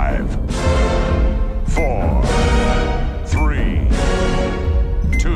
5, 4, 3, 2,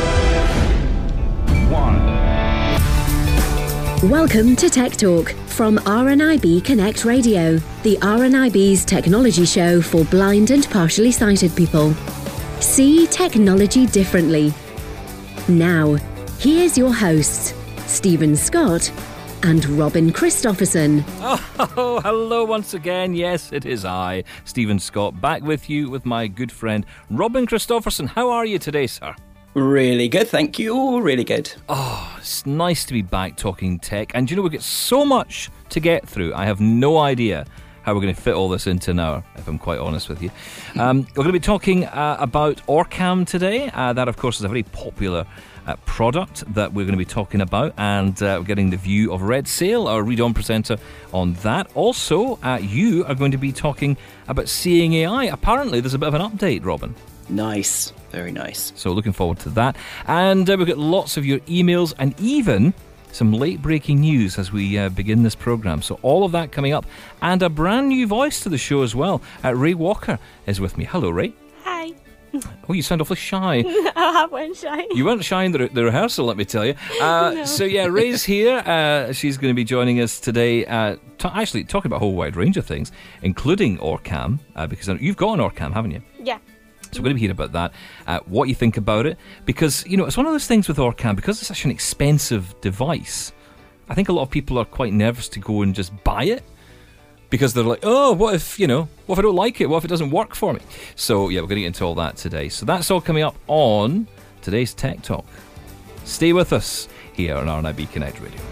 1. Welcome to Tech Talk from RNIB Connect Radio, the RNIB's technology show for blind and partially sighted people. See technology differently. Now, here's your hosts, Stephen Scott and Robin Christopherson. Oh, hello once again. Yes, it is I, Stephen Scott, back with you with my good friend Robin Christopherson. How are you today, sir? Really good, thank you. Really good. Oh, it's nice to be back talking tech. And you know, we've got so much to get through. I have no idea how we're going to fit all this into an hour, if I'm quite honest with you. We're going to be talking about OrCam today. That, of course, is a very popular product that we're going to be talking about, and we're getting the view of Red Sail, our Read On presenter, on that. Also, you are going to be talking about Seeing AI. Apparently, there's a bit of an update, Robin. Nice, very nice. So looking forward to that. And we've got lots of your emails and even some late-breaking news as we begin this programme. So all of that coming up. And a brand new voice to the show as well. Ray Walker is with me. Hello, Ray. Hi. Oh, you sound awfully shy. I went shy. You weren't shy in the rehearsal, let me tell you. No. So yeah, Ray's here. She's going to be joining us today, actually talking about a whole wide range of things, including OrCam, because you've got an OrCam, haven't you? Yeah. So we're going to be hearing about that, what you think about it, because, you know, it's one of those things with OrCam, because it's such an expensive device, I think a lot of people are quite nervous to go and just buy it, because they're like, oh, what if I don't like it? What if it doesn't work for me? So, yeah, we're going to get into all that today. So that's all coming up on today's Tech Talk. Stay with us here on RNIB Connect Radio.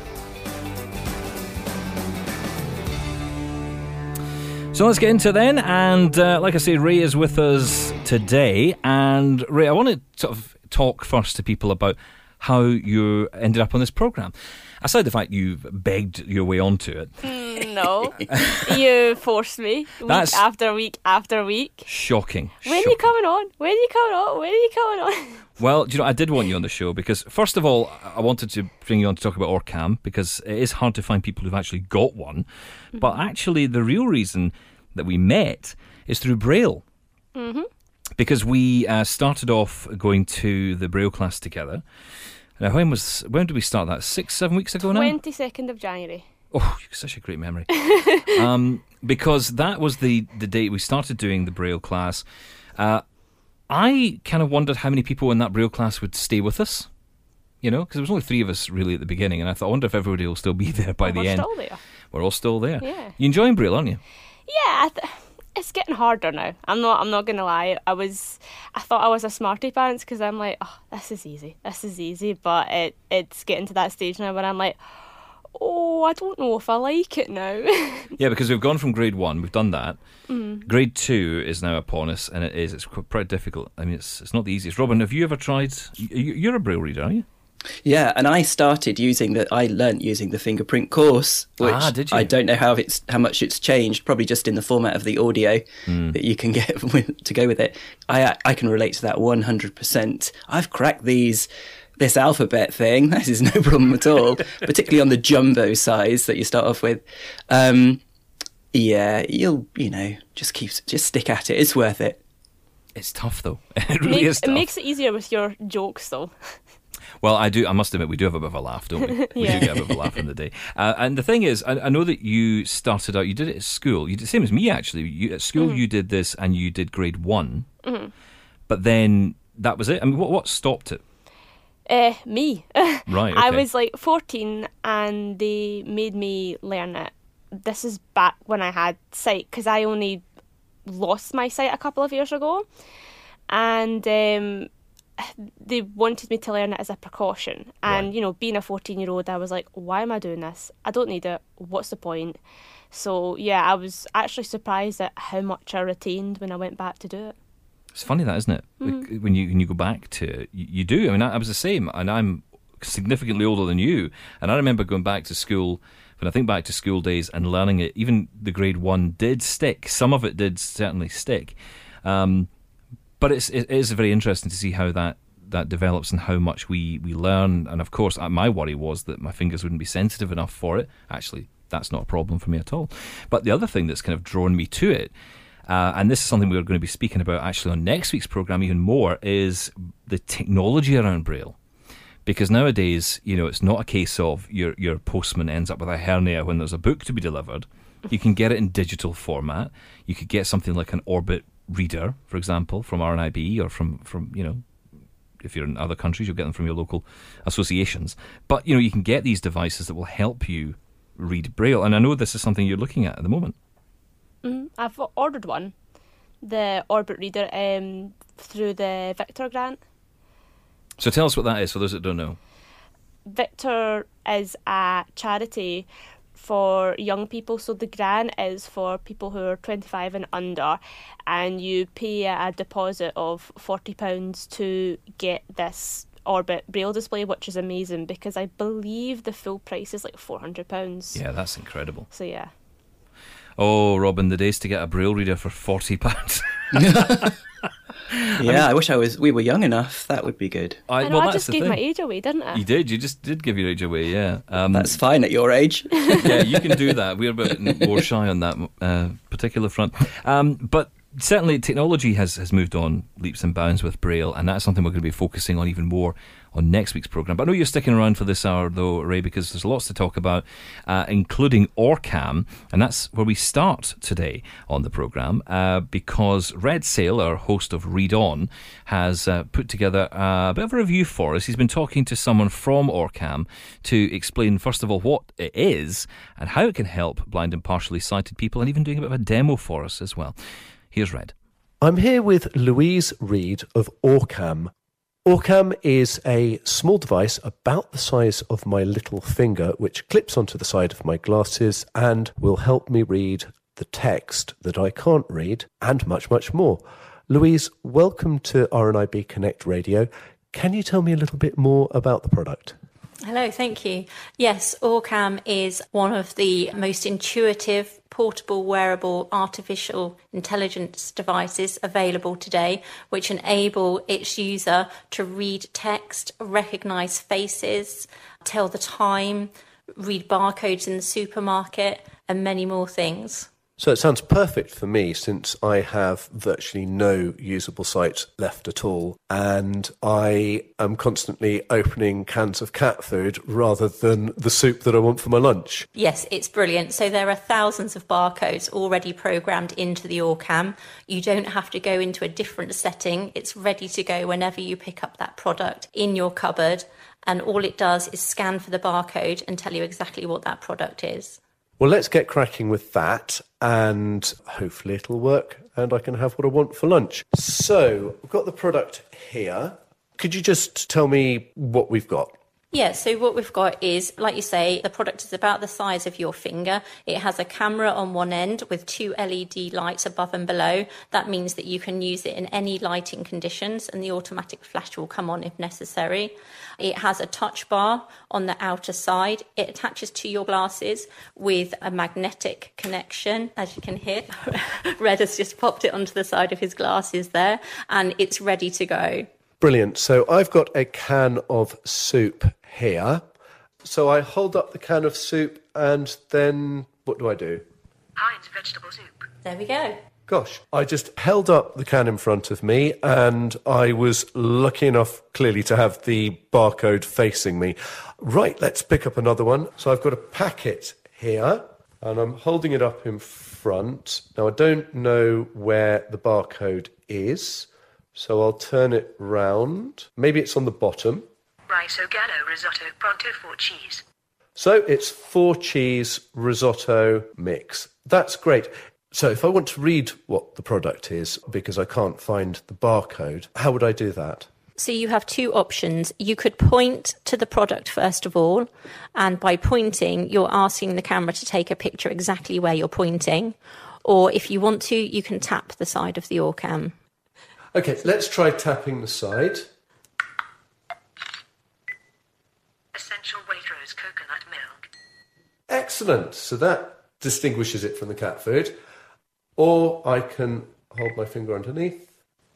So let's get into it then, and like I say, Ray is with us today, and Ray, I want to sort of talk first to people about how you ended up on this programme. Aside the fact you've begged your way onto it. No, you forced me week after week after week. Shocking. When are you coming on? When are you coming on? When are you coming on? Well, do you know, I did want you on the show because, first of all, I wanted to bring you on to talk about OrCam because it is hard to find people who've actually got one. Mm-hmm. But actually, the real reason that we met is through Braille. Mm-hmm. Because we started off going to the Braille class together. Now, when did we start that? 6-7 weeks ago now? 22nd of January. Oh, you've such a great memory. Because that was the date we started doing the Braille class. I kind of wondered how many people in that Braille class would stay with us. You know, because there was only 3 of us really at the beginning, and I thought, I wonder if everybody will still be there by the end. We're still there. We're all still there. Yeah. You're enjoying Braille, aren't you? Yeah, it's getting harder now. I'm not gonna lie. I thought I was a smarty pants because I'm like, oh, this is easy. But it's getting to that stage now where I'm like, oh, I don't know if I like it now. Yeah, because we've gone from grade 1, we've done that. Grade 2 is now upon us, and it's quite difficult. I mean, it's not the easiest. Robin, have you ever tried? You're a Braille reader, aren't you? Yeah, and I started I learnt using the fingerprint course, which did you? I don't know how much it's changed, probably just in the format of the audio that you can get to go with it. I can relate to that 100%. I've cracked this alphabet thing. This is no problem at all, particularly on the jumbo size that you start off with. Yeah, you'll just stick at it. It's worth it. It's tough though. It really is tough. It makes it easier with your jokes though. Well, I must admit, we do have a bit of a laugh, don't we? We do get a bit of a laugh in the day. And the thing is, I know that you started out, you did it at school. You did the same as me, actually. At school, you did this and you did grade 1. Mm-hmm. But then that was it. I mean, what stopped it? Me. Right, okay. I was like 14 and they made me learn it. This is back when I had sight, because I only lost my sight a couple of years ago. And they wanted me to learn it as a precaution. And, you know, being a 14-year-old, I was like, why am I doing this? I don't need it. What's the point? So, yeah, I was actually surprised at how much I retained when I went back to do it. It's funny that, isn't it? Mm. When you go back to it, you do. I mean, I was the same, and I'm significantly older than you. And I remember going back to school, when I think back to school days and learning it, even the grade 1 did stick. Some of it did certainly stick. But it is very interesting to see how that develops and how much we learn. And of course, my worry was that my fingers wouldn't be sensitive enough for it. Actually, that's not a problem for me at all. But the other thing that's kind of drawn me to it and this is something we're going to be speaking about actually on next week's programme even more, is the technology around Braille. Because nowadays, it's not a case of your postman ends up with a hernia when there's a book to be delivered. You can get it in digital format. You could get something like an Orbit reader, for example, from RNIB, or from if you're in other countries, you'll get them from your local associations. But, you can get these devices that will help you read Braille. And I know this is something you're looking at the moment. I've ordered one, the Orbit reader, through the Victor grant. So tell us what that is for those that don't know. Victor is a charity for young people, so the grant is for people who are 25 and under, and you pay a deposit of £40 to get this Orbit Braille display, which is amazing because I believe the full price is like £400. Yeah, that's incredible. So yeah. Oh, Robin, the days to get a Braille reader for £40. Yeah, I wish we were young enough. That would be good. I just gave my age away, didn't I? You did. You just did give your age away, yeah. That's fine at your age. Yeah, you can do that. We're a bit more shy on that particular front. But certainly technology has moved on leaps and bounds with Braille, and that's something we're going to be focusing on even more on next week's programme. But I know you're sticking around for this hour, though, Ray, because there's lots to talk about, including Orcam, and that's where we start today on the programme, because Red Sale, our host of Read On, has put together a bit of a review for us. He's been talking to someone from Orcam to explain, first of all, what it is and how it can help blind and partially sighted people, and even doing a bit of a demo for us as well. Here's Red. I'm here with Louise Reed of Orcam. Orcam is a small device about the size of my little finger, which clips onto the side of my glasses and will help me read the text that I can't read, and much, much more. Louise, welcome to RNIB Connect Radio. Can you tell me a little bit more about the product? Hello, thank you. Yes, Orcam is one of the most intuitive, portable, wearable, artificial intelligence devices available today, which enable its user to read text, recognise faces, tell the time, read barcodes in the supermarket, and many more things. So it sounds perfect for me, since I have virtually no usable sight left at all, and I am constantly opening cans of cat food rather than the soup that I want for my lunch. Yes, it's brilliant. So there are thousands of barcodes already programmed into the Orcam. You don't have to go into a different setting. It's ready to go whenever you pick up that product in your cupboard, and all it does is scan for the barcode and tell you exactly what that product is. Well, let's get cracking with that, and hopefully it'll work and I can have what I want for lunch. So, we've got the product here. Could you just tell me what we've got? Yeah, so what we've got is, like you say, the product is about the size of your finger. It has a camera on one end with 2 LED lights above and below. That means that you can use it in any lighting conditions, and the automatic flash will come on if necessary. It has a touch bar on the outer side. It attaches to your glasses with a magnetic connection, as you can hear. Red has just popped it onto the side of his glasses there, and it's ready to go. Brilliant. So I've got a can of soup here. So I hold up the can of soup, and then what do I do? Heinz vegetable soup. There we go. Gosh, I just held up the can in front of me, and I was lucky enough clearly to have the barcode facing me. Right, let's pick up another one. So I've got a packet here, and I'm holding it up in front. Now, I don't know where the barcode is, so I'll turn it round. Maybe it's on the bottom. Riso gallo risotto pronto 4 cheese. So it's 4 cheese risotto mix. That's great. So if I want to read what the product is, because I can't find the barcode, how would I do that? So you have 2 options. You could point to the product first of all, and by pointing, you're asking the camera to take a picture exactly where you're pointing. Or if you want to, you can tap the side of the Orcam. Okay, let's try tapping the side. Essential Waitrose coconut milk. Excellent. So that distinguishes it from the cat food. Or I can hold my finger underneath.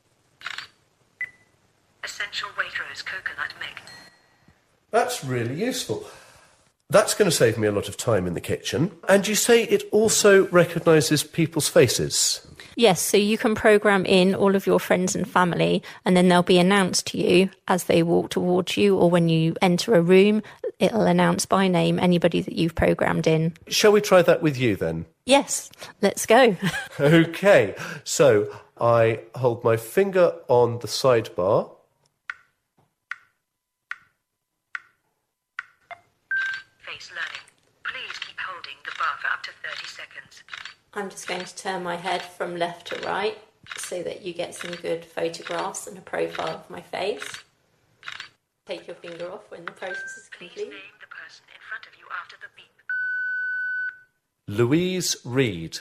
Essential Waitrose coconut milk. That's really useful. That's going to save me a lot of time in the kitchen. And you say it also recognises people's faces? Yes, so you can program in all of your friends and family, and then they'll be announced to you as they walk towards you, or when you enter a room, it'll announce by name anybody that you've programmed in. Shall we try that with you then? Yes, let's go. Okay, so I hold my finger on the sidebar. Face learning. Please keep holding the bar for up to 30 seconds. I'm just going to turn my head from left to right so that you get some good photographs and a profile of my face. Take your finger off when the process is Please complete. name the person in front of you after the beep. Louise Reed.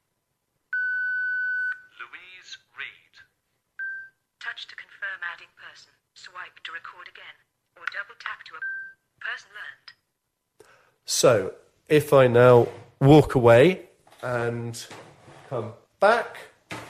Louise Reed. Touch to confirm adding person. Swipe to record again. Or double tap to a person learned. So, if I now walk away and come back.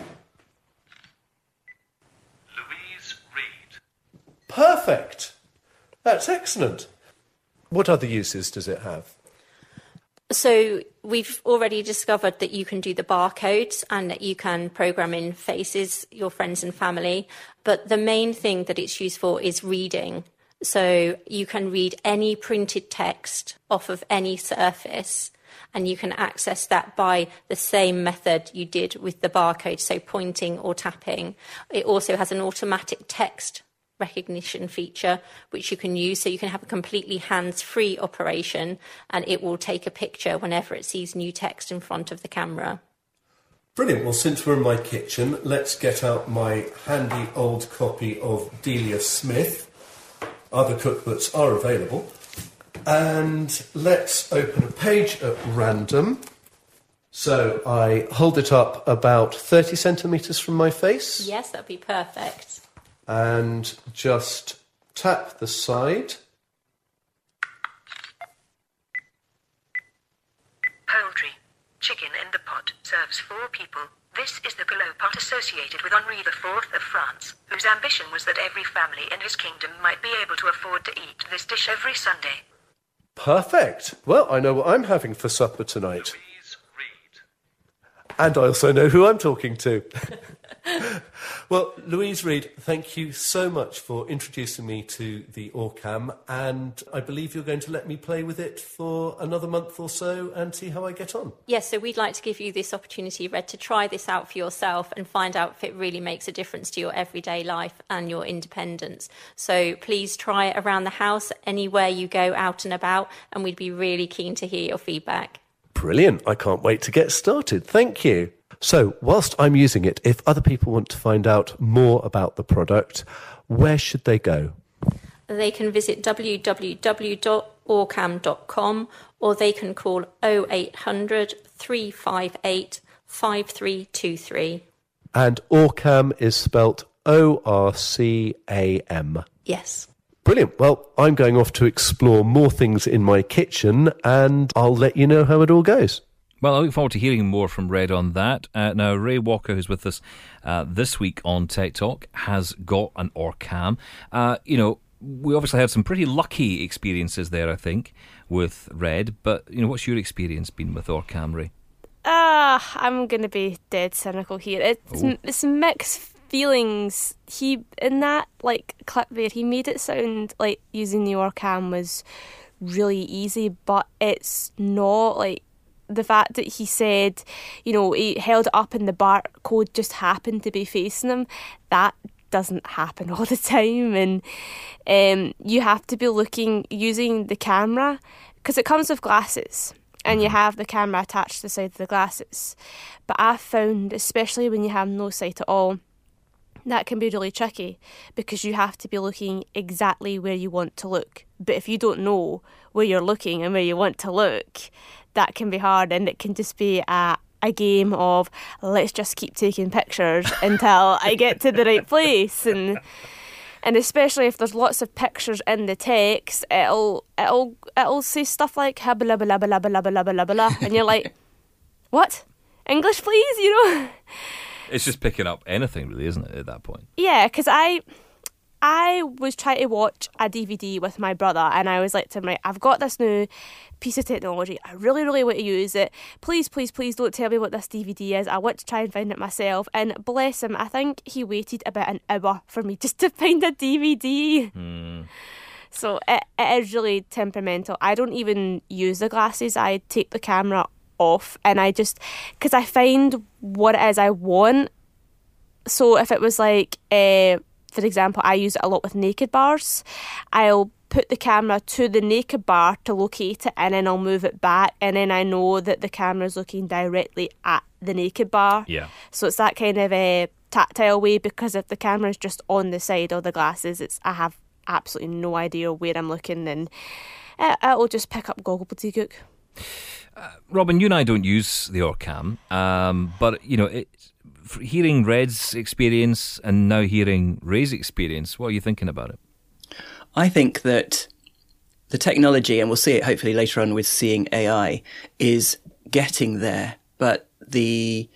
Louise Reed. Perfect! That's excellent. What other uses does it have? So we've already discovered that you can do the barcodes and that you can program in faces, your friends and family. But the main thing that it's used for is reading. So you can read any printed text off of any surface, and you can access that by the same method you did with the barcode, so pointing or tapping. It also has an automatic text recognition feature which you can use, so you can have a completely hands-free operation, and it will take a picture whenever it sees new text in front of the camera. Brilliant. Well, since we're in my kitchen, let's get out my handy old copy of Delia Smith. Other cookbooks are available. And let's open a page at random. So I hold it up about 30 centimetres from my face. Yes, that'd be perfect. And just tap the side. Poultry. Chicken in the pot serves 4 people. This is the Galop pot associated with Henri IV of France, whose ambition was that every family in his kingdom might be able to afford to eat this dish every Sunday. Perfect. Well, I know what I'm having for supper tonight. Louise Reed. And I also know who I'm talking to. Well, Louise Reed, thank you so much for introducing me to the Orcam, and I believe you're going to let me play with it for another month or so and see how I get on. Yes, so we'd like to give you this opportunity, Red, to try this out for yourself and find out if it really makes a difference to your everyday life and your independence. So please try it around the house, anywhere you go out and about, and we'd be really keen to hear your feedback. Brilliant. I can't wait to get started. Thank you. So, whilst I'm using it, if other people want to find out more about the product, where should they go? They can visit www.orcam.com, or they can call 0800 358 5323. And Orcam is spelt ORCAM. Yes. Brilliant. Well, I'm going off to explore more things in my kitchen, and I'll let you know how it all goes. Well, I look forward to hearing more from Red on that. Now, Ray Walker, who's with us this week on Tech Talk, has got an Orcam. We obviously had some pretty lucky experiences there, I think, with Red. But, what's your experience been with Orcam, Ray? I'm going to be dead cynical here. It's mixed feelings. In that clip there, he made it sound like using the Orcam was really easy, but it's not. The fact that he said, he held it up and the barcode just happened to be facing him, that doesn't happen all the time. And you have to be using the camera, because it comes with glasses and you have the camera attached to the side of the glasses. But I've found, especially when you have no sight at all, that can be really tricky, because you have to be looking exactly where you want to look. But if you don't know where you're looking and where you want to look, that can be hard, and it can just be a game of let's just keep taking pictures until I get to the right place. And especially if there's lots of pictures in the text, it'll say stuff like ha blah blah blah blah blah blah blah blah, and you're like, what? English, please, It's just picking up anything, really, isn't it, at that point? Yeah, because I was trying to watch a DVD with my brother, and I was like to him, right, I've got this new piece of technology. I really, really want to use it. Please, please, please don't tell me what this DVD is. I want to try and find it myself. And bless him, I think he waited about an hour for me just to find a DVD. So it is really temperamental. I don't even use the glasses. I take the camera off, and I just, because I find what it is I want. So if it was like, for example, I use it a lot with naked bars. I'll put the camera to the naked bar to locate it, and then I'll move it back, and then I know that the camera's looking directly at the naked bar. Yeah. So it's that kind of a tactile way, because if the camera's just on the side of the glasses, I have absolutely no idea where I'm looking, and it'll just pick up gobbledygook. Robin, you and I don't use the Orcam, but hearing Red's experience and now hearing Ray's experience, what are you thinking about it? I think that the technology, and we'll see it hopefully later on with Seeing AI, is getting there, but the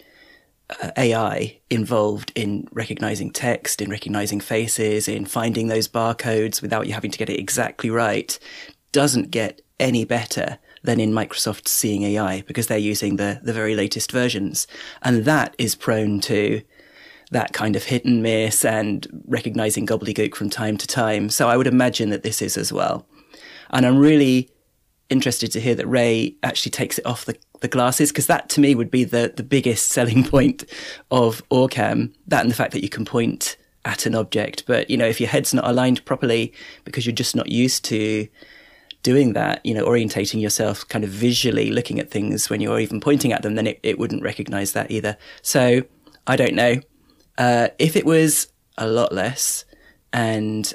AI involved in recognising text, in recognising faces, in finding those barcodes without you having to get it exactly right, doesn't get any better than in Microsoft's Seeing AI, because they're using the very latest versions. And that is prone to that kind of hit and miss and recognising gobbledygook from time to time. So I would imagine that this is as well. And I'm really interested to hear that Ray actually takes it off the glasses, because that to me would be the biggest selling point of Orcam, that and the fact that you can point at an object. But, if your head's not aligned properly because you're just not used to doing that, orientating yourself kind of visually, looking at things when you're even pointing at them, then it wouldn't recognise that either. So I don't know. If it was a lot less and,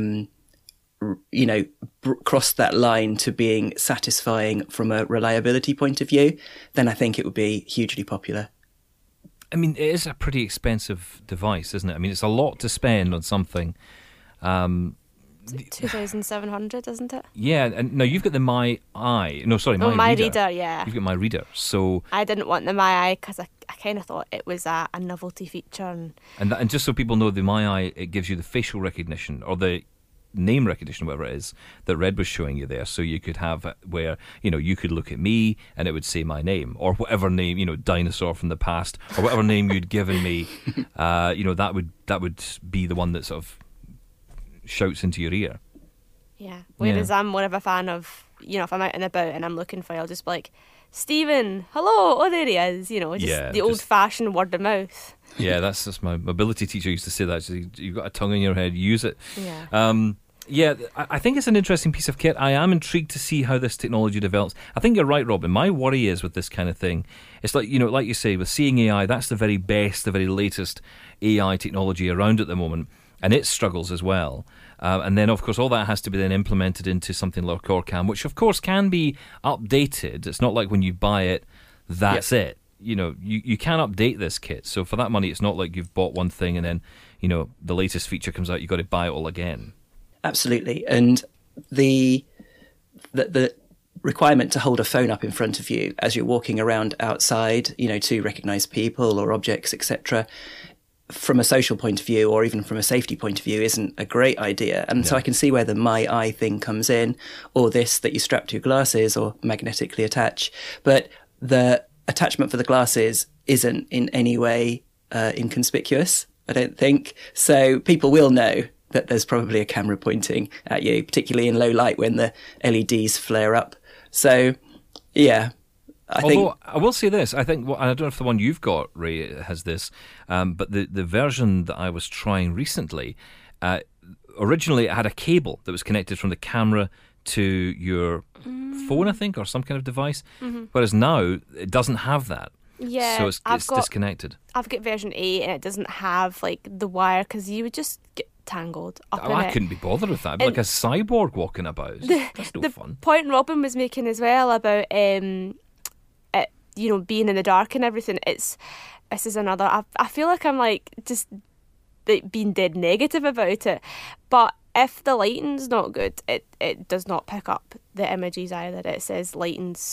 crossed that line to being satisfying from a reliability point of view, then I think it would be hugely popular. I mean, it is a pretty expensive device, isn't it? I mean, it's a lot to spend on something. 2,700, isn't it? Yeah, and no, you've got the My Reader. Yeah. You've got My Reader, so I didn't want the My Eye because I kind of thought it was a novelty feature. And just so people know, the My Eye, it gives you the facial recognition, or the name recognition, whatever it is, that Red was showing you there. So you could have where, you could look at me and it would say my name, or whatever name, dinosaur from the past, or whatever name you'd given me, that would be the one that sort of shouts into your ear. Yeah. Whereas I'm more of a fan of, if I'm out and about and I'm looking for you, I'll just be like, Stephen, hello, oh, there he is, the old-fashioned word of mouth. Yeah, that's my mobility teacher used to say that. So you've got a tongue in your head, use it. Yeah. I think it's an interesting piece of kit. I am intrigued to see how this technology develops. I think you're right, Robin. My worry is with this kind of thing, it's like, like you say, with Seeing AI, that's the very best, the very latest AI technology around at the moment, and it struggles as well. And then, of course, all that has to be then implemented into something like Orcam, which, of course, can be updated. It's not like when you buy it, that's it. You can update this kit. So for that money, it's not like you've bought one thing and then, the latest feature comes out, you've got to buy it all again. Absolutely. And the requirement to hold a phone up in front of you as you're walking around outside, to recognise people or objects, etc., from a social point of view or even from a safety point of view isn't a great idea. And so I can see where the My Eye thing comes in, or this that you strap to your glasses or magnetically attach. But the attachment for the glasses isn't in any way inconspicuous, I don't think. So people will know that there's probably a camera pointing at you, particularly in low light when the LEDs flare up. So, yeah. I will say this, I think, I don't know if the one you've got, Ray, has this, but the version that I was trying recently, originally it had a cable that was connected from the camera to your phone, I think, or some kind of device, whereas now it doesn't have that. Yeah, so it's disconnected. I've got version 8 and it doesn't have the wire, because you would just get tangled up in it. I couldn't be bothered with that. Like a cyborg walking about. That's no fun. The point Robin was making as well about being in the dark and everything, this is another, I feel like I'm just being dead negative about it, but if the lighting's not good, it does not pick up the images either. It says lighting's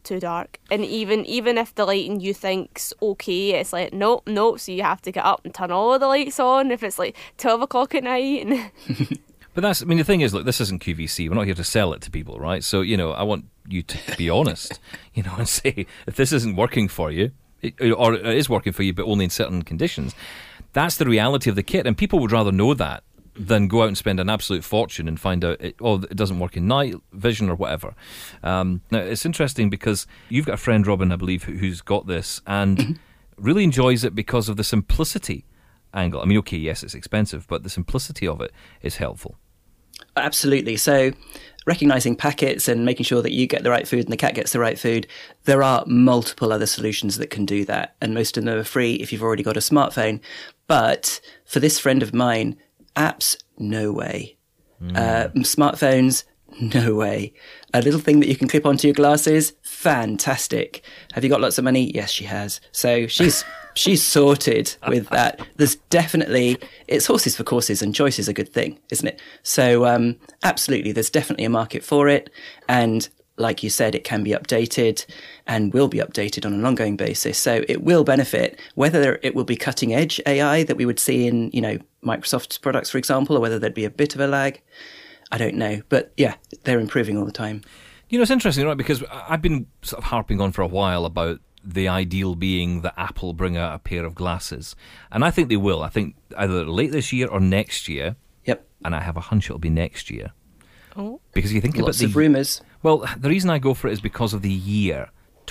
too dark. And even if the lighting you think's okay, it's like, nope, so you have to get up and turn all of the lights on if it's like 12 o'clock at night. But the thing is, look, this isn't QVC. We're not here to sell it to people, right? So, I want you to be honest, and say, if this isn't working for you, or it is working for you, but only in certain conditions, that's the reality of the kit. And people would rather know that than go out and spend an absolute fortune and find out, it doesn't work in night vision or whatever. Now, it's interesting because you've got a friend, Robin, I believe, who's got this and really enjoys it because of the simplicity angle. I mean, okay, yes, it's expensive, but the simplicity of it is helpful. Absolutely. So recognizing packets and making sure that you get the right food and the cat gets the right food, there are multiple other solutions that can do that. And most of them are free if you've already got a smartphone. But for this friend of mine, apps, no way. Smartphones, no way. A little thing that you can clip onto your glasses, fantastic. Have you got lots of money? Yes, she has. So she's sorted with that. There's definitely, it's horses for courses, and choice is a good thing, isn't it? So absolutely, there's definitely a market for it. And like you said, it can be updated and will be updated on an ongoing basis. So it will benefit, whether it will be cutting edge AI that we would see in, Microsoft's products, for example, or whether there'd be a bit of a lag. I don't know. But yeah, they're improving all the time. It's interesting, right? Because I've been sort of harping on for a while about the ideal being that Apple bring out a pair of glasses. And I think they will. I think either late this year or next year. Yep. And I have a hunch it'll be next year. Oh. Because you think lots about of rumours. Well, the reason I go for it is because of the year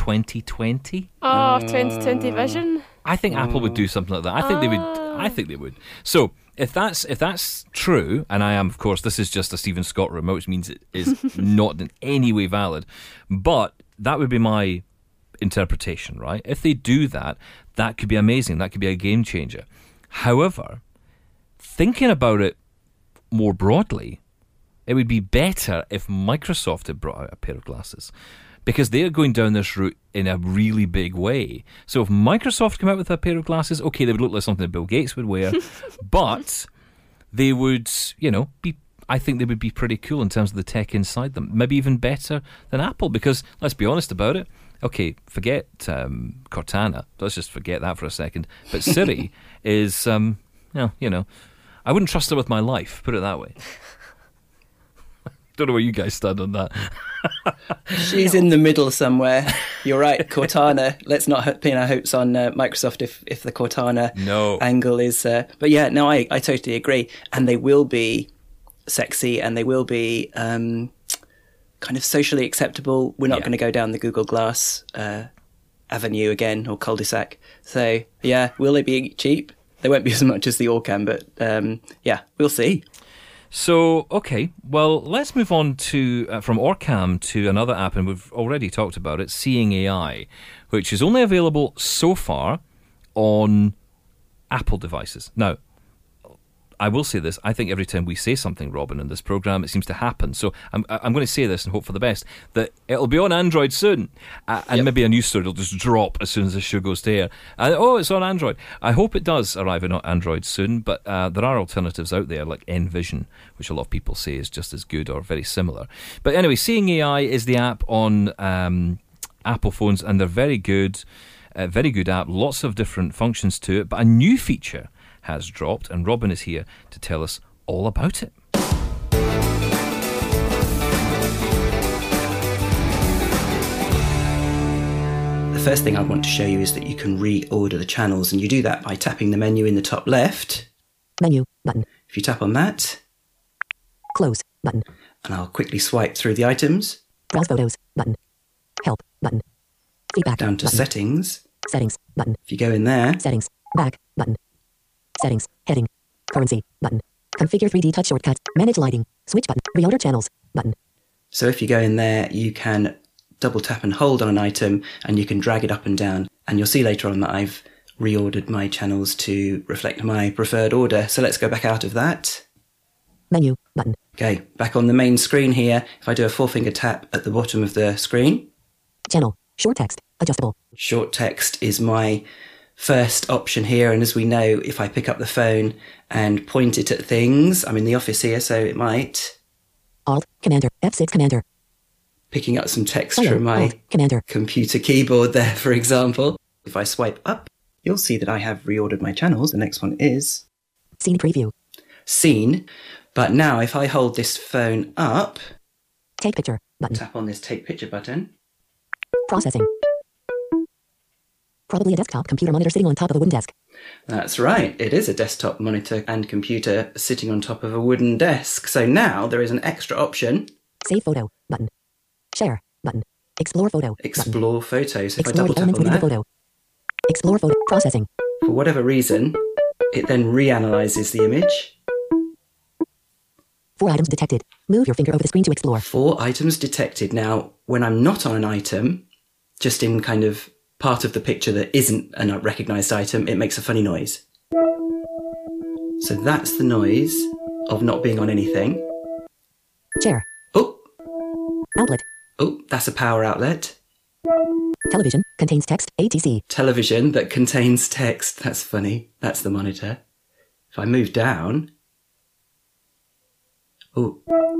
2020. Oh, 2020 vision. I think Apple would do something like that. I think they would. So if that's true, and I am, of course, this is just a Stephen Scott rumor, which means it is not in any way valid. But that would be my interpretation, right? If they do that, that could be amazing. That could be a game changer. However, thinking about it more broadly, it would be better if Microsoft had brought out a pair of glasses, because they're going down this route in a really big way. So if Microsoft come out with a pair of glasses, okay, they would look like something that Bill Gates would wear, but they would, I think they would be pretty cool in terms of the tech inside them. Maybe even better than Apple, because let's be honest about it. Okay, forget Cortana. Let's just forget that for a second. But Siri is, I wouldn't trust her with my life, put it that way. Don't know where you guys stand on that. She's in the middle somewhere. You're right, Cortana. Let's not pin our hopes on Microsoft if the Cortana angle is... but yeah, no, I totally agree. And they will be sexy and they will be kind of socially acceptable. We're not going to go down the Google Glass avenue again, or cul-de-sac. So yeah, will they be cheap? They won't be as much as the Orcam, but yeah, we'll see. So, okay, well, let's move on to from Orcam to another app, and we've already talked about it, Seeing AI, which is only available so far on Apple devices. Now, I will say this, I think every time we say something, Robin, in this programme, it seems to happen. So I'm going to say this and hope for the best, that it'll be on Android soon. And maybe a news story will just drop as soon as the show goes to air. It's on Android. I hope it does arrive on Android soon, but there are alternatives out there like Envision, which a lot of people say is just as good or very similar. But anyway, Seeing AI is the app on Apple phones, and they're very good. Very good app, lots of different functions to it, but a new feature has dropped, and Robin is here to tell us all about it. The first thing I want to show you is that you can reorder the channels, and you do that by tapping the menu in the top left. Menu button. If you tap on that, close button. And I'll quickly swipe through the items. Browse photos button. Help button. Feedback down to button. Settings button. If you go in there, settings back button. Settings, heading, currency, button. Configure 3D touch shortcuts, manage lighting, switch button, reorder channels, button. So if you go in there, you can double tap and hold on an item, and you can drag it up and down. And you'll see later on that I've reordered my channels to reflect my preferred order. So let's go back out of that. Menu, button. Okay, back on the main screen here. If I do a 4-finger tap at the bottom of the screen. Channel, short text, adjustable. Short text is my first option here, and as we know, if I pick up the phone and point it at things, I'm in the office here, so it might. Alt, Commander, F6 Commander. picking up some text File, from my Alt, Commander. computer keyboard there, for example. If I swipe up, you'll see that I have reordered my channels. The next one is Scene preview. Scene. But now if I hold this phone up, Take picture. Button. tap on this take picture button, Processing. Probably a desktop computer monitor sitting on top of a wooden desk. that's right, it is a desktop monitor and computer sitting on top of a wooden desk. So now there is an extra option, Save photo. Button. Share. Button. Explore photo. Button. Explore Photos. If I Explore double the tap elements on within the that, photo. Explore photo. Processing. for whatever reason, it then reanalyzes the image. 4 items detected. Move your finger over the screen to explore. 4 items detected. Now, when I'm not on an item, just in kind of part of the picture that isn't a recognised item, it makes a funny noise. So that's the noise of not being on anything. Chair. Oh, Outlet. oh, that's a power outlet. Television. Contains text. ATC. Television that contains text. That's funny. That's the monitor. If I move down... Oh.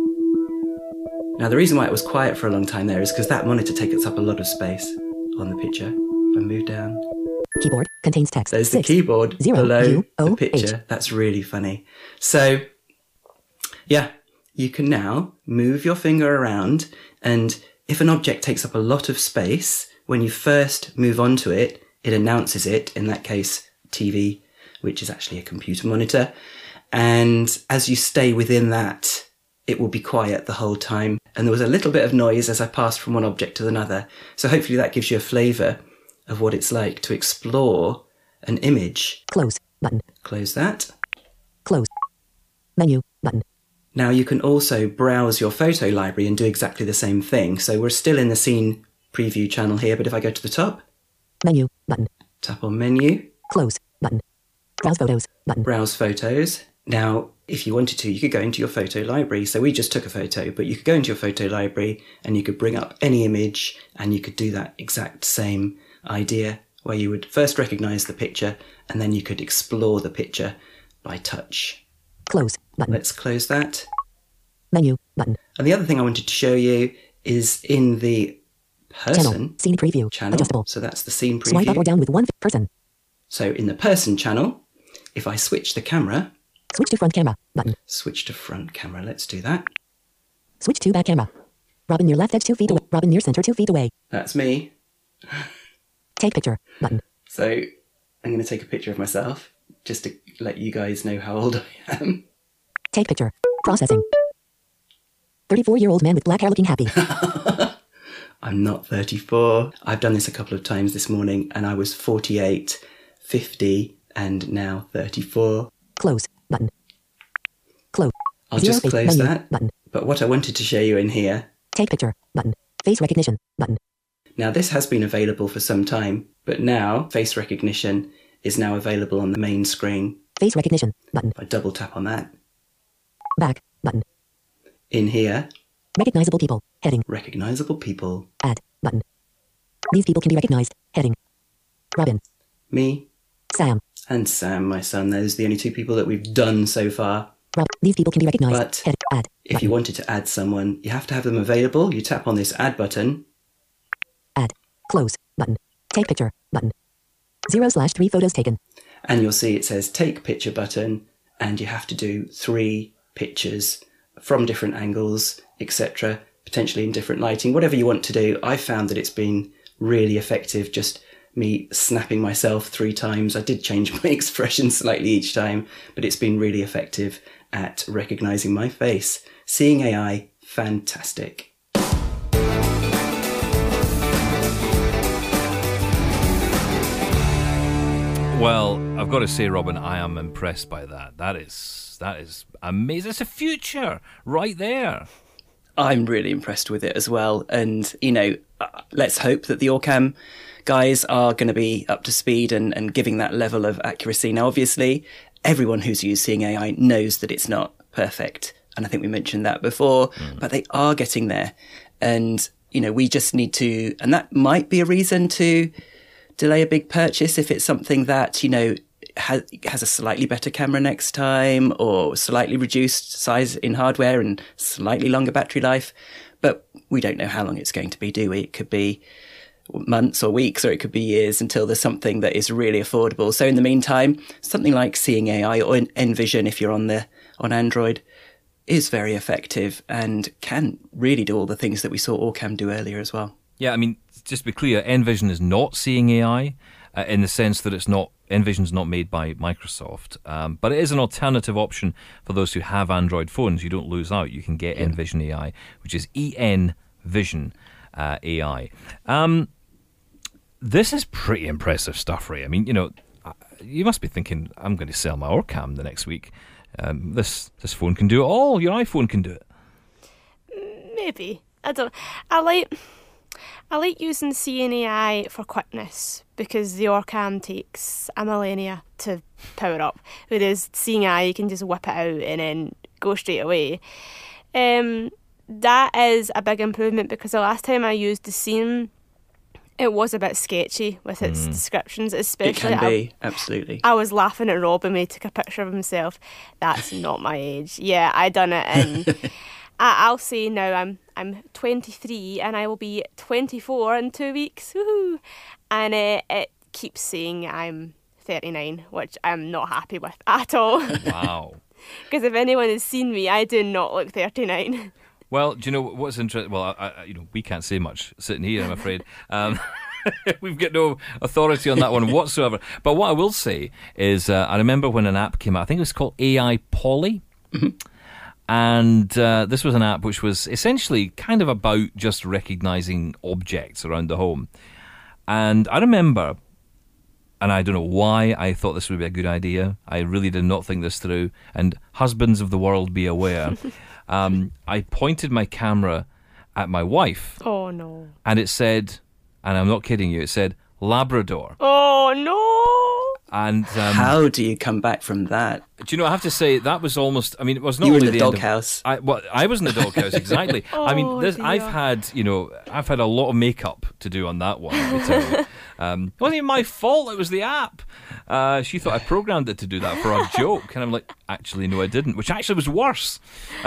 Now, the reason why it was quiet for a long time there is because that monitor takes up a lot of space on the picture. If I move down... Keyboard. Contains text. There's the 6. keyboard 0, below U, the O, picture. H. That's really funny. So, yeah, you can now move your finger around, and if an object takes up a lot of space, when you first move onto it, it announces it, in that case, TV, which is actually a computer monitor. And as you stay within that, it will be quiet the whole time. And there was a little bit of noise as I passed from one object to another. So hopefully that gives you a flavour of what it's like to explore an image. Close. Button. Close that. Close. Menu. Button. Now you can also browse your photo library and do exactly the same thing. So we're still in the scene preview channel here, but if I go to the top, Menu. Button. tap on menu, Close. Button. Browse photos. Button. browse photos. Now, if you wanted to, you could go into your photo library. So we just took a photo, but you could go into your photo library and you could bring up any image and you could do that exact same idea where you would first recognise the picture and then you could explore the picture by touch. Close. Button. Let's close that. Menu. Button. And the other thing I wanted to show you is in the person Channel. Scene preview. channel. Adjustable. So that's the scene Swipe up or preview. down with one person. So in the person channel, if I switch the camera, Switch to front camera. Button. switch to front camera, let's do that. Switch to back camera. Robin near left edge 2 feet away. Robin near center 2 feet away. That's me. Take picture. Button. So I'm going to take a picture of myself just to let you guys know how old I am. Take picture. Processing. 34-year-old man with black hair looking happy. I'm not 34. I've done this a couple of times this morning and I was 48, 50 and now 34. Close. Button. Close. I'll Zero just space. close Menu. that. Button. But what I wanted to show you in here, Take picture. Button. Face recognition. Button. now this has been available for some time, but now face recognition is now available on the main screen. Face recognition. Button. If I double tap on that, Back. Button. in here, Recognizable people. Heading. recognisable people, Add. Button. These people can be recognized. Heading. Robin. me Sam. and Sam, my son. Those are the only 2 people that we've done so far. Rob. These people can be recognized. But Head. Add. If Button. you wanted to add someone, you have to have them available. You tap on this add button. Add. Close. Button. Take picture. Button. 0/3 photos taken. And you'll see it says take picture button, and you have to do 3 pictures from different angles, etc., potentially in different lighting, whatever you want to do. I found that it's been really effective, just me snapping myself 3 times. I did change my expression slightly each time, but it's been really effective at recognizing my face. Seeing AI, fantastic. Well, I've got to say, Robin, I am impressed by that. That is amazing. It's a future right there. I'm really impressed with it as well. And, you know, let's hope that the Orcam guys are going to be up to speed and giving that level of accuracy. Now, obviously, everyone who's used Seeing AI knows that it's not perfect. And I think we mentioned that before, but they are getting there. And, you know, we just need to, and that might be a reason to delay a big purchase if it's something that, you know, has a slightly better camera next time or slightly reduced size in hardware and slightly longer battery life. But we don't know how long it's going to be, do we? It could be months or weeks, or it could be years until there's something that is really affordable. So in the meantime, something like Seeing AI or Envision, if you're on Android, is very effective and can really do all the things that we saw Orcam do earlier as well. Yeah, I mean, just to be clear, Envision is not Seeing AI in the sense that Envision's not made by Microsoft, but it is an alternative option for those who have Android phones. You don't lose out. You can get Envision AI, which is Envision AI. This is pretty impressive stuff, Ray. I mean, you must be thinking, I'm going to sell my Orcam the next week. This phone can do it all. Your iPhone can do it. Maybe. I don't. I like using Seeing AI for quickness because the Orcam takes a millennia to power up, whereas Seeing AI you can just whip it out and then go straight away. That is a big improvement because the last time I used the Scene, it was a bit sketchy with its descriptions, especially. It can be, absolutely. I was laughing at Rob when he took a picture of himself. That's not my age. Yeah, I done it, and I'll say now I'm 23 and I will be 24 in 2 weeks. Woohoo! And it keeps saying I'm 39, which I'm not happy with at all. Wow. Because if anyone has seen me, I do not look 39. Well, do you know what's interesting? Well, we can't say much sitting here, I'm afraid. We've got no authority on that one whatsoever. But what I will say is I remember when an app came out, I think it was called AI Polly. Mm-hmm. And this was an app which was essentially kind of about just recognising objects around the home. And I remember, and I don't know why I thought this would be a good idea. I really did not think this through. And husbands of the world, be aware. I pointed my camera at my wife. Oh, no. And it said, and I'm not kidding you, it said Labrador. Oh, no. And how do you come back from that? Do you know, I have to say, that was almost, I mean, it was not you only were in the doghouse. I was in the doghouse, exactly. Oh, I mean, dear. I've had a lot of makeup to do on that one, let me tell you. It wasn't even my fault, it was the app. She thought I programmed it to do that for a joke. And I'm like, actually, no, I didn't, which actually was worse.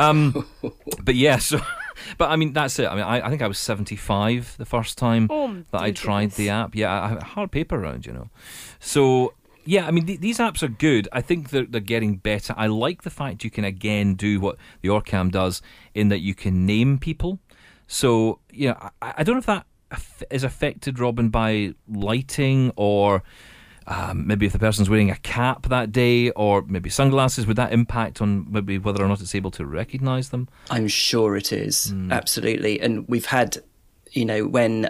But yeah, so... But I mean, that's it. I mean, I think I was 75 the first time that I tried the app. Yeah, I had hard paper around, So... Yeah, I mean, these apps are good. I think they're getting better. I like the fact you can, again, do what the Orcam does in that you can name people. So, I don't know if that is affected, Robin, by lighting or maybe if the person's wearing a cap that day or maybe sunglasses. Would that impact on maybe whether or not it's able to recognise them? I'm sure it is, absolutely. And we've had, when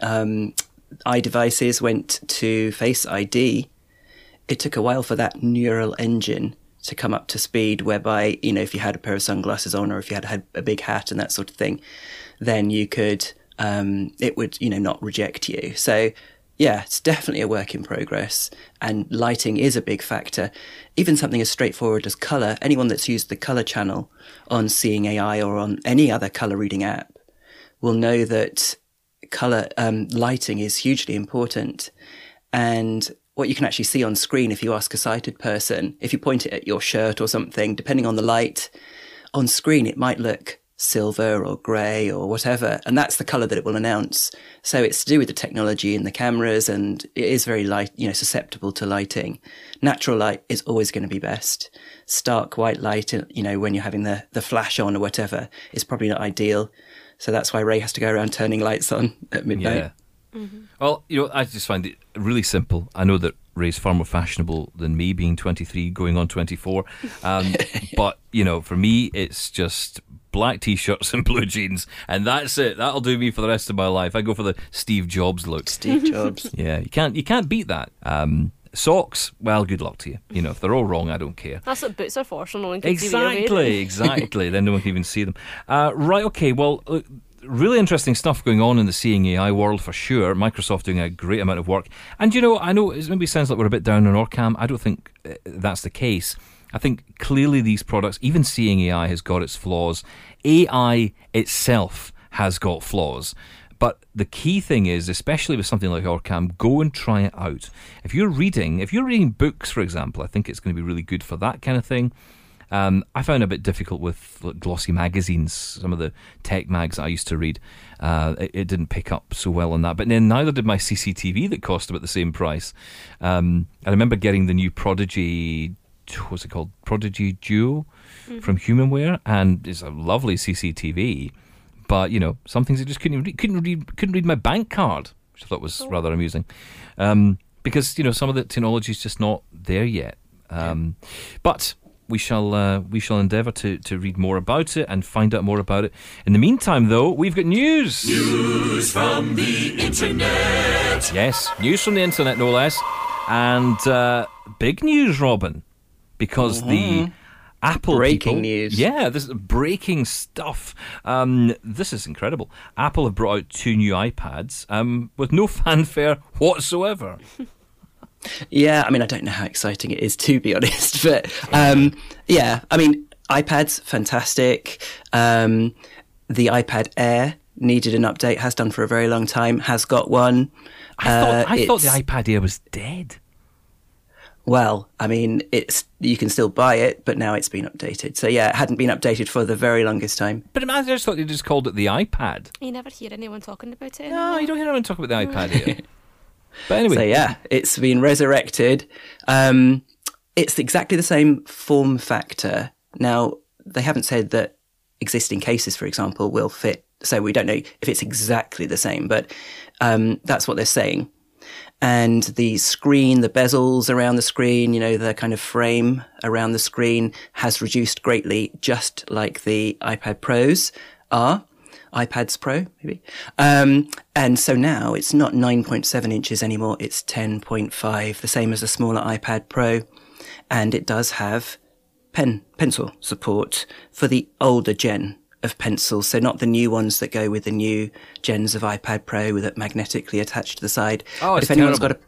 iDevices went to Face ID, it took a while for that neural engine to come up to speed whereby, if you had a pair of sunglasses on or if you had a big hat and that sort of thing, then you could, it would, not reject you. So, yeah, it's definitely a work in progress. And lighting is a big factor. Even something as straightforward as colour, anyone that's used the colour channel on Seeing AI or on any other colour reading app will know that colour lighting is hugely important. And what you can actually see on screen if you ask a sighted person, if you point it at your shirt or something, depending on the light, on screen it might look silver or grey or whatever, and that's the colour that it will announce. So it's to do with the technology in the cameras, and it is very light, susceptible to lighting. Natural light is always going to be best. Stark white light, when you're having the flash on or whatever, is probably not ideal. So that's why Ray has to go around turning lights on at midnight. Yeah. Mm-hmm. Well, I just find it really simple. I know that Ray's far more fashionable than me, being 23, going on 24. But, for me, it's just black T-shirts and blue jeans, and that's it. That'll do me for the rest of my life. I go for the Steve Jobs look. Steve Jobs. Yeah, you can't beat that. Socks, well, good luck to you. If they're all wrong, I don't care. That's what boots are for, so no one can see what you're wearing. Exactly. Then no one can even see them. Right, okay, well... Really interesting stuff going on in the Seeing AI world for sure. Microsoft doing a great amount of work. And I know it maybe sounds like we're a bit down on Orcam. I don't think that's the case. I think clearly these products, even Seeing AI has got its flaws. AI itself has got flaws. But the key thing is, especially with something like Orcam, go and try it out. If you're reading books, for example, I think it's going to be really good for that kind of thing. I found it a bit difficult with glossy magazines. Some of the tech mags that I used to read, it didn't pick up so well on that. But then neither did my CCTV that cost about the same price. I remember getting the new Prodigy, what's it called? Prodigy Duo from Humanware, and it's a lovely CCTV. But some things I just couldn't read my bank card, which I thought was rather amusing, because some of the technology is just not there yet. But we shall endeavour to read more about it and find out more about it. In the meantime, though, we've got news. News from the internet. Yes, news from the internet, no less, and big news, Robin, because the Apple breaking news. Yeah, this is breaking stuff. This is incredible. Apple have brought out 2 new iPads with no fanfare whatsoever. Yeah, I mean, I don't know how exciting it is, to be honest, but yeah, I mean, iPads, fantastic. The iPad Air needed an update, has done for a very long time, has got one. I thought the iPad Air was dead. Well, I mean, you can still buy it, but now it's been updated. So yeah, it hadn't been updated for the very longest time. But I just thought they just called it the iPad. You never hear anyone talking about it No, anymore. you don't hear anyone talk about the iPad Air. But anyway. So yeah, it's been resurrected. It's exactly the same form factor. Now, they haven't said that existing cases, for example, will fit. So we don't know if it's exactly the same, but that's what they're saying. And the screen, the bezels around the screen, the kind of frame around the screen has reduced greatly, just like the iPad Pros are. iPads Pro, maybe. And so now it's not 9.7 inches anymore, it's 10.5, the same as the smaller iPad Pro. And it does have pencil support for the older gen of pencils, so not the new ones that go with the new gens of iPad Pro that magnetically attach to the side. Oh, it's if anyone's terrible.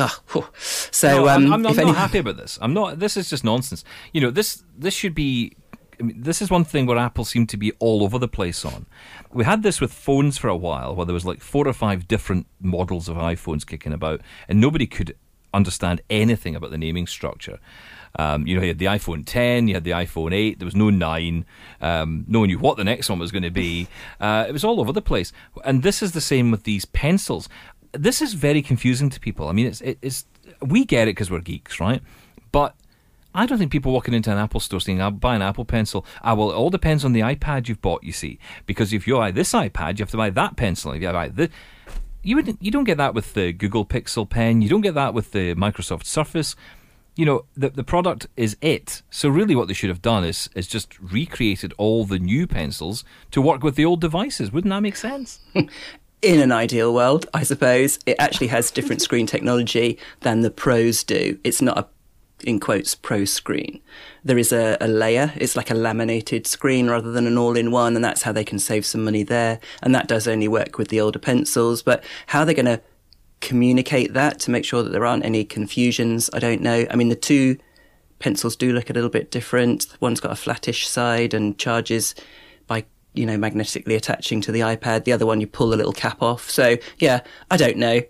So no, I'm if not happy about this. I'm not. This is just nonsense. This should be. I mean, this is one thing where Apple seemed to be all over the place on. We had this with phones for a while, where there was like 4 or 5 different models of iPhones kicking about, and nobody could understand anything about the naming structure. You had the iPhone 10, you had the iPhone 8, there was no 9, no one knew what the next one was going to be. It was all over the place. And this is the same with these pencils. This is very confusing to people. I mean, it's we get it because we're geeks, right? But I don't think people walking into an Apple store saying, I'll buy an Apple Pencil. Well, it all depends on the iPad you've bought, you see. Because if you buy this iPad, you have to buy that pencil. If you buy this, you don't get that with the Google Pixel pen. You don't get that with the Microsoft Surface. The product is it. So really what they should have done is just recreated all the new pencils to work with the old devices. Wouldn't that make sense? In an ideal world, I suppose. It actually has different screen technology than the Pros do. It's not a, in quotes, Pro screen. There is a layer. It's like a laminated screen rather than an all-in-one, and that's how they can save some money there. And that does only work with the older pencils. But how they're going to communicate that to make sure that there aren't any confusions, I don't know. I mean, the 2 pencils do look a little bit different. One's got a flattish side and charges by magnetically attaching to the iPad. The other one, you pull the little cap off. So yeah, I don't know.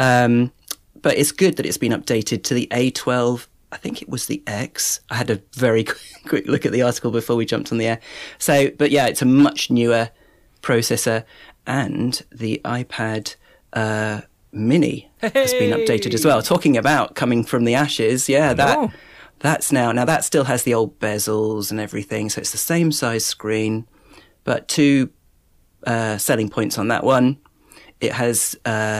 But it's good that it's been updated to the A12. I think it was the X. I had a very quick look at the article before we jumped on the air. So, but yeah, it's a much newer processor, and the iPad Mini has been updated as well. Talking about coming from the ashes, that's now that still has the old bezels and everything, so it's the same size screen, but 2 selling points on that one. It has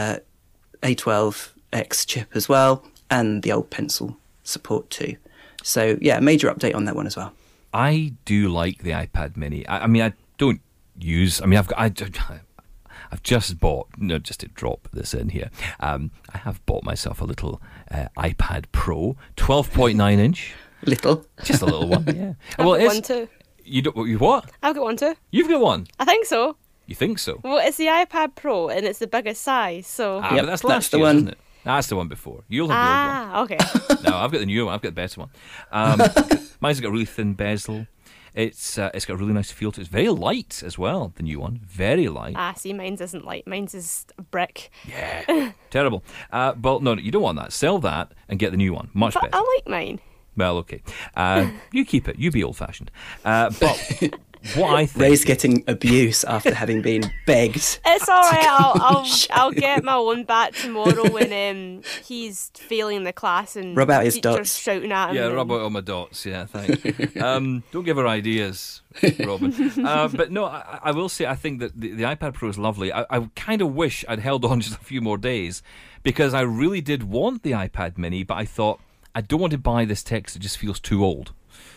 A12X chip as well, and the old pencil support too. So yeah, major update on that one as well. I do like the iPad Mini. I mean, I don't use. I mean, I've just bought, just to drop this in here, I have bought myself a little iPad Pro, 12.9 inch. Little. Just a little one, yeah. I've got one too. You what? I've got one too. You've got one? I think so. You think so? Well, it's the iPad Pro, and it's the biggest size, so... But that's last the year's, one. isn't it? That's the one before. You'll have the old one. Okay. No, I've got the new one. I've got the better one. Mine's got a really thin bezel. It's got a really nice feel to it. It's very light as well, the new one. Very light. See, mine's isn't light. Mine's is a brick. Yeah. Terrible. Well, no, you don't want that. Sell that and get the new one. Much But better. I like mine. Well, okay. You keep it. You be old-fashioned. But what I think... Ray's getting abuse after having been begged. It's all right. I'll get my own back tomorrow when he's failing the class and rub out his teachers dots. shouting at him. Yeah, rub out all my dots. Yeah, thanks. Don't give her ideas, Robin. But no, I will say I think that the iPad Pro is lovely. I kind of wish I'd held on just a few more days because I really did want the iPad Mini, but I thought I don't want to buy this tech 'cause it just feels too old.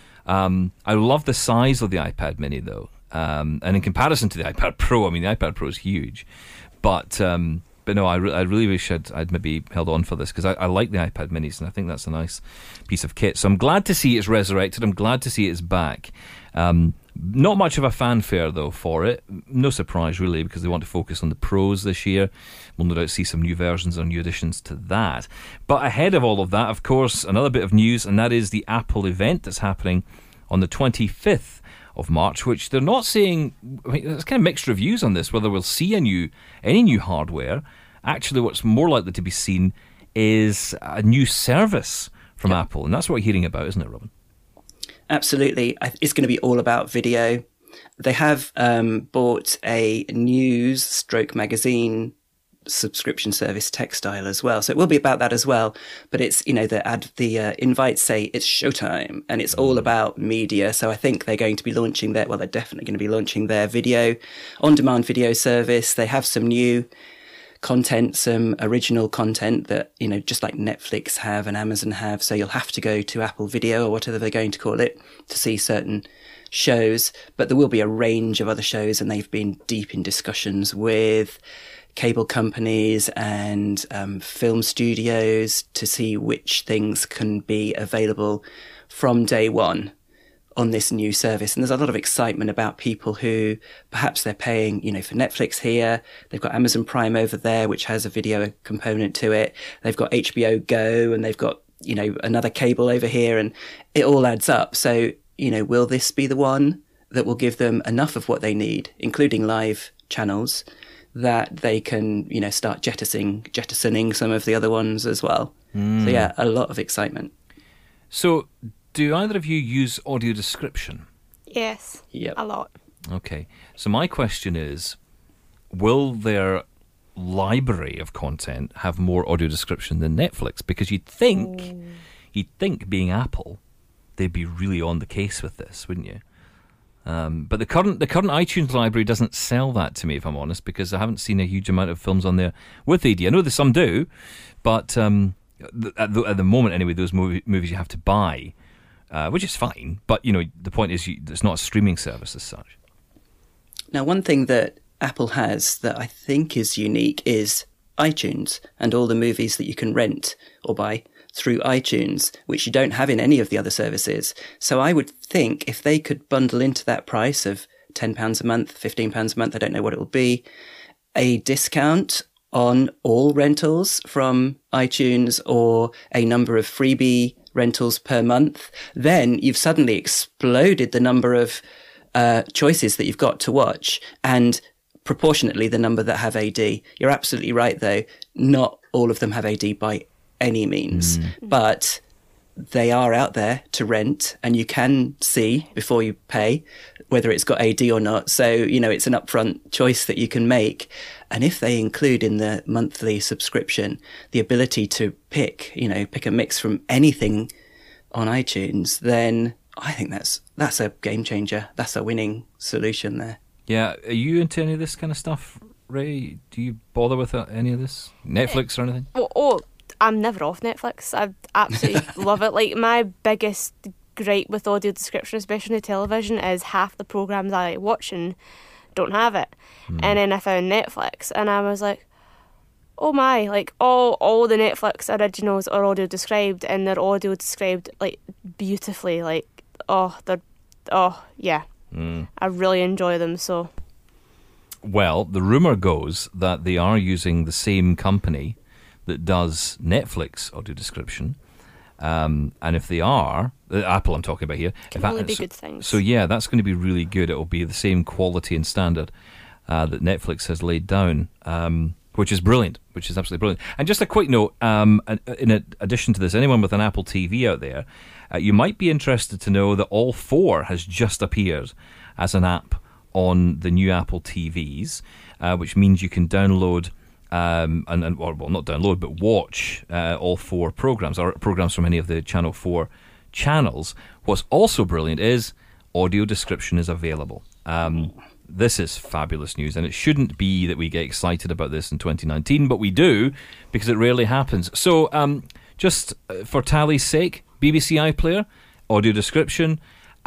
I love the size of the iPad Mini, though. And in comparison to the iPad Pro, I mean, the iPad Pro is huge. But no, I really wish I'd maybe held on for this because I like the iPad Minis, and I think that's a nice piece of kit. So I'm glad to see it's resurrected. I'm glad to see it's back. Not much of a fanfare, though, for it. No surprise, really, because they want to focus on the Pros this year. We'll no doubt see some new versions or new additions to that. But ahead of all of that, of course, another bit of news, and that is the Apple event that's happening on the 25th of March, which they're not saying... I mean, there's kind of mixed reviews on this, whether we'll see any new hardware. Actually, what's more likely to be seen is a new service from Apple, and that's what we're hearing about, isn't it, Robin? Absolutely. It's going to be all about video. They have bought a news/magazine subscription service, Textile, as well. So it will be about that as well. But it's, the invites say it's showtime and it's all about media. So I think they're going to be launching they're definitely going to be launching their video, on-demand video service. They have some new content, some original content that, just like Netflix have and Amazon have. So you'll have to go to Apple Video or whatever they're going to call it to see certain shows. But there will be a range of other shows, and they've been deep in discussions with cable companies and film studios to see which things can be available from day one on this new service. And there's a lot of excitement about people who perhaps they're paying, for Netflix here. They've got Amazon Prime over there, which has a video component to it. They've got HBO Go, and they've got, another cable over here, and it all adds up. So, will this be the one that will give them enough of what they need, including live channels, that they can, start jettisoning some of the other ones as well. So yeah, a lot of excitement. So do either of you use audio description? Yes, yep. A lot. Okay, so my question is, will their library of content have more audio description than Netflix? Because you'd think, being Apple, they'd be really on the case with this, wouldn't you? But the current iTunes library doesn't sell that to me, if I'm honest, because I haven't seen a huge amount of films on there with AD. I know that some do, but at the moment anyway, those movies you have to buy, which is fine. But the point is, it's not a streaming service as such. Now, one thing that Apple has that I think is unique is iTunes and all the movies that you can rent or buy through iTunes, which you don't have in any of the other services. So I would think if they could bundle into that price of £10 a month, £15 a month, I don't know what it will be, a discount on all rentals from iTunes or a number of freebie rentals per month, then you've suddenly exploded the number of choices that you've got to watch, and proportionately the number that have AD. You're absolutely right, though. Not all of them have AD by any means, but they are out there to rent, and you can see before you pay whether it's got AD or not. So, it's an upfront choice that you can make. And if they include in the monthly subscription the ability to pick a mix from anything on iTunes, then I think that's a game changer. That's a winning solution there. Yeah, are you into any of this kind of stuff, Ray? Do you bother with any of this? Netflix or anything? Oh, I'm never off Netflix. I absolutely love it. Like, my biggest gripe with audio description, especially on television, is half the programmes I like watching don't have it. And then I found Netflix, and I was like, oh my, like all the Netflix originals are audio described, and they're audio described like beautifully. Like, yeah. I really enjoy them. So, well, the rumour goes that they are using the same company that does Netflix audio description, and if they are, Apple I'm talking about here, can only be good things. So yeah, that's going to be really good. It will be the same quality and standard that Netflix has laid down. which is brilliant, which is absolutely brilliant. And just a quick note, in addition to this, anyone with an Apple TV out there, you might be interested to know that All 4 has just appeared as an app on the new Apple TVs, which means you can download not download, but watch all 4 programs, or programs from any of the Channel 4 channels. What's also brilliant is audio description is available. This is fabulous news, and it shouldn't be that we get excited about this in 2019, but we do, because it rarely happens. So, just for tally's sake, BBC iPlayer, audio description,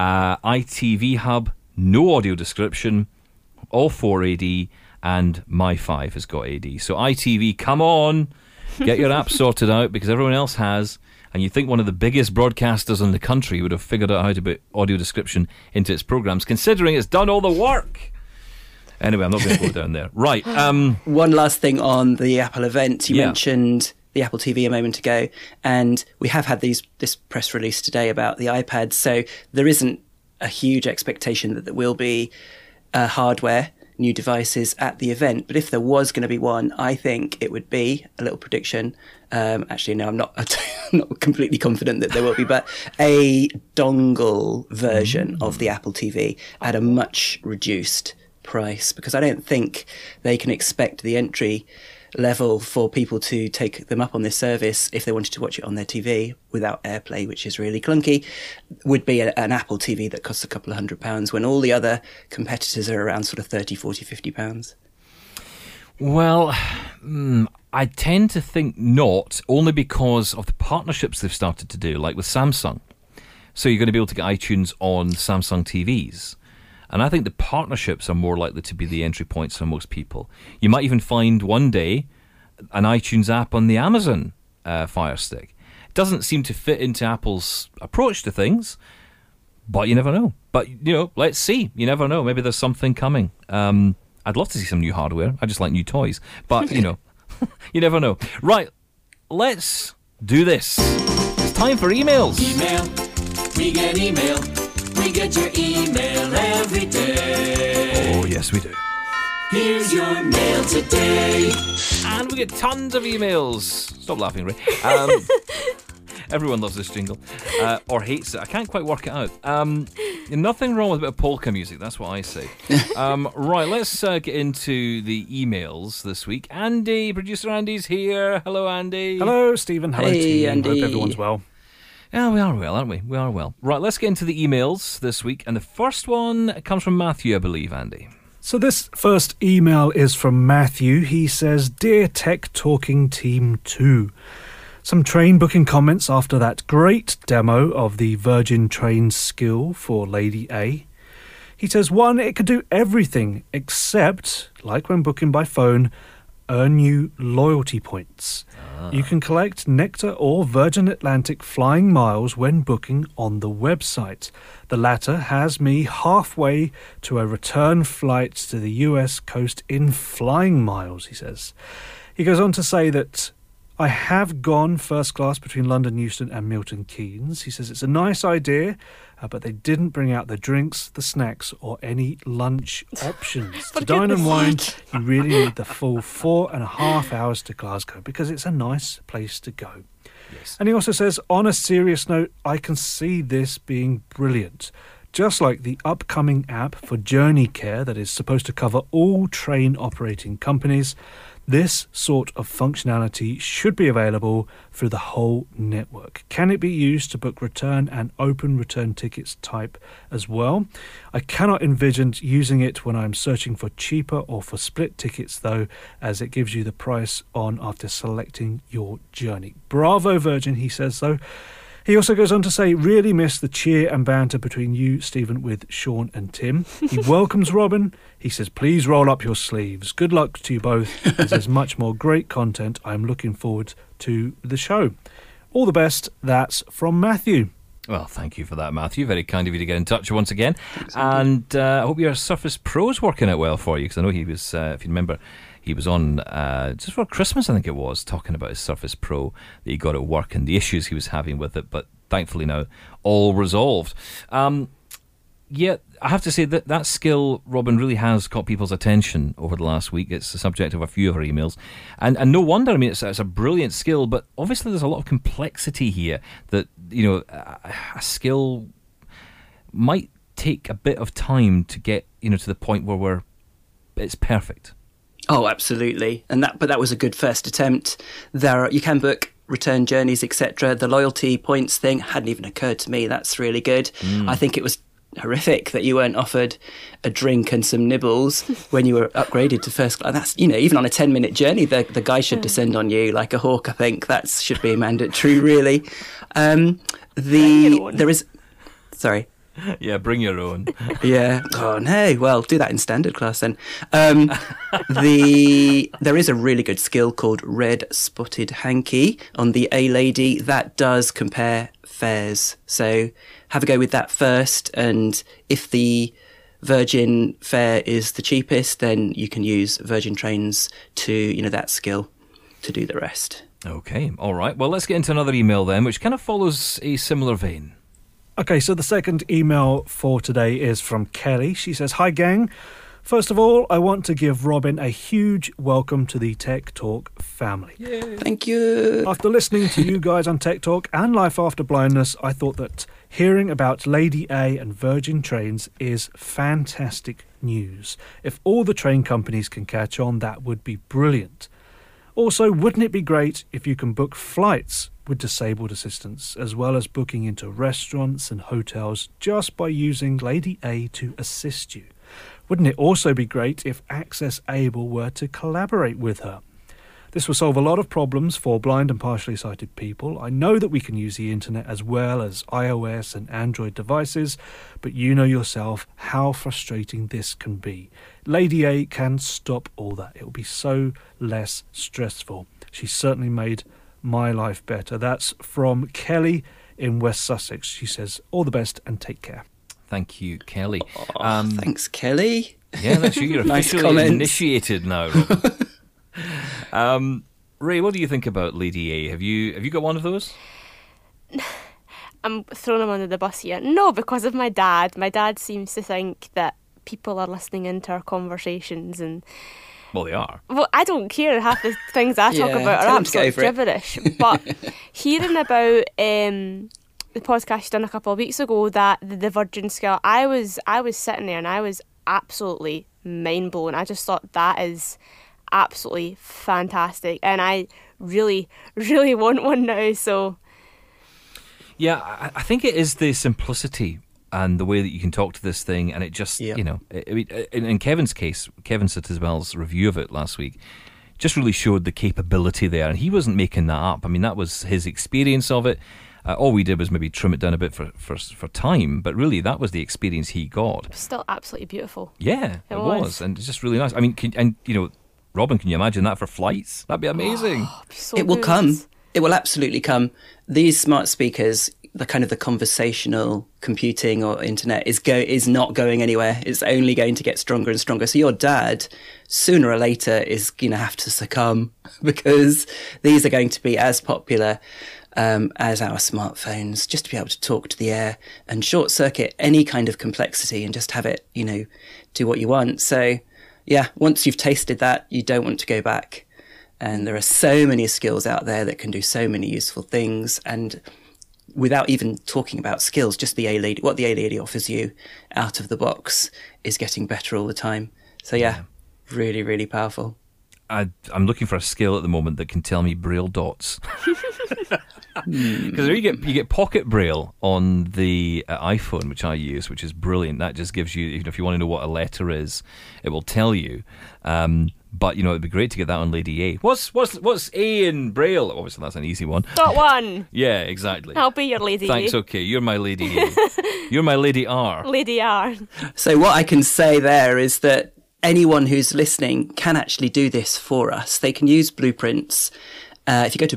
ITV Hub, no audio description, all 4 AD, and My 5 has got AD. So ITV, come on, get your app sorted out, because everyone else has. And you think one of the biggest broadcasters in the country would have figured out how to put audio description into its programs, considering it's done all the work. Anyway, I'm not going to go down there. Right. One last thing on the Apple event. You mentioned the Apple TV a moment ago, and we have had this press release today about the iPad. So there isn't a huge expectation that there will be hardware, new devices at the event. But if there was going to be one, I think it would be, a little prediction, actually no, I'm not completely confident that there will be, but a dongle version of the Apple TV at a much reduced price, because I don't think they can expect the entry level for people to take them up on this service if they wanted to watch it on their TV without AirPlay, which is really clunky, would be an Apple TV that costs a couple of £100 when all the other competitors are around sort of £30, £40, £50. Well, I tend to think not, only because of the partnerships they've started to do, like with Samsung. So you're going to be able to get iTunes on Samsung TVs. And I think the partnerships are more likely to be the entry points for most people. You might even find one day an iTunes app on the Amazon Fire Stick. It doesn't seem to fit into Apple's approach to things, but you never know. But, let's see. You never know. Maybe there's something coming. I'd love to see some new hardware. I just like new toys. But, you never know. Right, let's do this. It's time for emails. Email. We get email. We get your email every day. Oh, yes, we do. Here's your mail today. And we get tons of emails. Stop laughing, Ray. Everyone loves this jingle. Or hates it. I can't quite work it out. Nothing wrong with a bit of polka music. That's what I say. Right, let's get into the emails this week. Andy, producer Andy's here. Hello, Andy. Hello, Stephen. Hello, team. Andy. Hope everyone's well. Yeah, we are well, aren't we? We are well. Right, let's get into the emails this week. And the first one comes from Matthew, I believe, Andy. So this first email is from Matthew. He says, Dear Tech Talking Team 2, some train booking comments after that great demo of the Virgin Train skill for Lady A. He says, 1, it could do everything except, like when booking by phone, earn you loyalty points. You can collect Nectar or Virgin Atlantic flying miles when booking on the website. The latter has me halfway to a return flight to the US coast in flying miles, he says. He goes on to say that I have gone first class between London Euston and Milton Keynes. He says it's a nice idea, but they didn't bring out the drinks, the snacks, or any lunch options. To dine and wine, you really need the full 4.5 hours to Glasgow because it's a nice place to go. Yes. And he also says, on a serious note, I can see this being brilliant. Just like the upcoming app for Journey Care that is supposed to cover all train operating companies, this sort of functionality should be available through the whole network. Can it be used to book return and open return tickets type as well? I cannot envision using it when I'm searching for cheaper or for split tickets though, as it gives you the price on after selecting your journey. Bravo Virgin, he says though. He also goes on to say, really miss the cheer and banter between you, Stephen, with Sean and Tim. He welcomes Robin. He says, please roll up your sleeves. Good luck to you both, as there's much more great content. I'm looking forward to the show. All the best. That's from Matthew. Well, thank you for that, Matthew. Very kind of you to get in touch once again. And I hope your Surface Pro's working out well for you, because I know he was, if you remember, he was on just for Christmas, I think it was, talking about his Surface Pro, that he got at work and the issues he was having with it, but thankfully now all resolved. Yeah, I have to say that skill, Robin, really has caught people's attention over the last week. It's the subject of a few of our emails. And no wonder, I mean, it's a brilliant skill, but obviously there's a lot of complexity here that, a skill might take a bit of time to get, to the point where it's perfect. Oh, absolutely. But that was a good first attempt. You can book return journeys, etc. The loyalty points thing hadn't even occurred to me. That's really good. I think it was horrific that you weren't offered a drink and some nibbles when you were upgraded to first class. That's, even on a 10-minute journey, the guy should descend on you like a hawk. I think that should be mandatory, really. Sorry. Yeah, bring your own. Yeah. Oh, no. Well, do that in standard class then. There is a really good skill called Red Spotted Hanky on the A-Lady that does compare fares. So have a go with that first. And if the Virgin fare is the cheapest, then you can use Virgin Trains to, that skill to do the rest. Okay. All right. Well, let's get into another email then, which kind of follows a similar vein. Okay, so the second email for today is from Kelly. She says, "Hi gang. First of all, I want to give Robin a huge welcome to the Tech Talk family. Yay. Thank you. After listening to you guys on Tech Talk and Life After Blindness, I thought that hearing about Lady A and Virgin Trains is fantastic news. If all the train companies can catch on, that would be brilliant. Also, wouldn't it be great if you can book flights with disabled assistance, as well as booking into restaurants and hotels just by using Lady A to assist you? Wouldn't it also be great if Access Able were to collaborate with her? This will solve a lot of problems for blind and partially sighted people. I know that we can use the internet as well as iOS and Android devices, but you know yourself how frustrating this can be. Lady A can stop all that. It will be so less stressful. She certainly made my life better." That's from Kelly in West Sussex. She says, "All the best and take care." Thank you, Kelly. Thanks, Kelly. Yeah, that's you. You're Nice officially comments. initiated now, Robin. Ray, what do you think about Lady A? Have you got one of those? I'm throwing him under the bus here. No, because of my dad. My dad seems to think that people are listening into our conversations and... Well, they are. Well, I don't care. Half the things I talk Yeah, about tell are them to go absolute for it. gibberish. But hearing about the podcast you done a couple of weeks ago, that the Virgin skill, I was sitting there and I was absolutely mind blown. I just thought that is absolutely fantastic, and I really, really want one now. So, yeah, I think it is the simplicity and the way that you can talk to this thing, and it just, in Kevin's case, Kevin Sittiswell's review of it last week just really showed the capability there, and he wasn't making that up. I mean, that was his experience of it. All we did was maybe trim it down a bit for time, but really that was the experience he got. Still absolutely beautiful. Yeah, it was, and it's just really nice. I mean, Robin, can you imagine that for flights? That'd be amazing. So It will good. come. It will absolutely come. These smart speakers, the kind of the conversational computing or internet is not going anywhere. It's only going to get stronger and stronger. So your dad, sooner or later, is going to have to succumb because these are going to be as popular as our smartphones, just to be able to talk to the air and short circuit any kind of complexity and just have it, do what you want. So yeah, once you've tasted that, you don't want to go back. And there are so many skills out there that can do so many useful things. And without even talking about skills, just what the A-Lady offers you out of the box is getting better all the time. So yeah, really, really powerful. I'm looking for a skill at the moment that can tell me Braille dots. Because you get Pocket Braille on the iPhone, which I use, which is brilliant. That just gives you, if you want to know what a letter is, it will tell you. But it'd be great to get that on Lady A. What's A in Braille? Obviously, that's an easy one. Dot one. Yeah, exactly. I'll be your Lady Thanks. A. Okay, you're my Lady A. You're my Lady R. Lady R. So what I can say there is that anyone who's listening can actually do this for us. They can use Blueprints. If you go to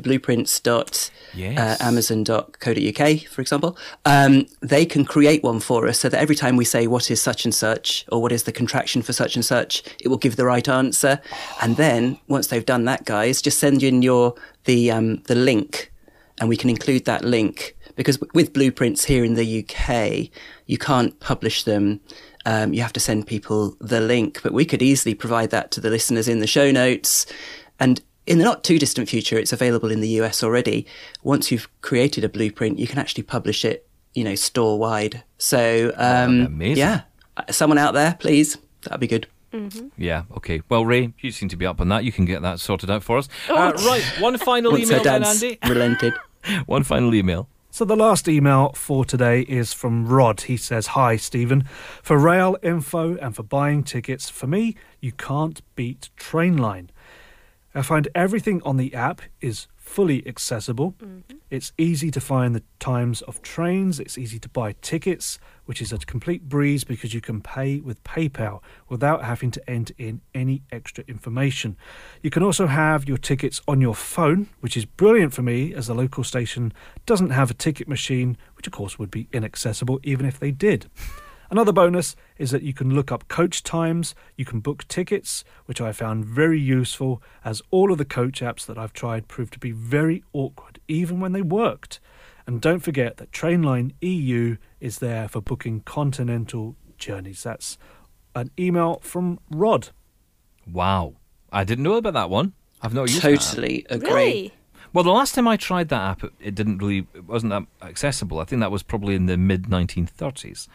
blueprints.amazon.co.uk, for example, they can create one for us so that every time we say what is such and such or what is the contraction for such and such, it will give the right answer. And then once they've done that, guys, just send in the link, and we can include that link because with blueprints here in the UK, you can't publish them. You have to send people the link, but we could easily provide that to the listeners in the show notes. And in the not too distant future, it's available in the US already. Once you've created a blueprint, you can actually publish it, store wide. So, amazing. Yeah, someone out there, please. That'd be good. Mm-hmm. Yeah, okay. Well, Ray, you seem to be up on that. You can get that sorted out for us. Right, one final Once email her then, dad's Andy. relented. One final email. So the last email for today is from Rod. He says, "Hi, Stephen. For rail info and for buying tickets, for me, you can't beat Trainline. I find everything on the app is fully accessible. Mm-hmm. It's easy to find the times of trains. It's easy to buy tickets, which is a complete breeze because you can pay with PayPal without having to enter in any extra information. You can also have your tickets on your phone, which is brilliant for me as the local station doesn't have a ticket machine, which of course would be inaccessible even if they did. Another bonus is that you can look up coach times, you can book tickets, which I found very useful as all of the coach apps that I've tried proved to be very awkward, even when they worked. And don't forget that Trainline EU is there for booking continental journeys." That's an email from Rod. Wow. I didn't know about that one. I've not used that. Totally agree. Really? Well, the last time I tried that app, it wasn't that accessible. I think that was probably in the mid-1930s.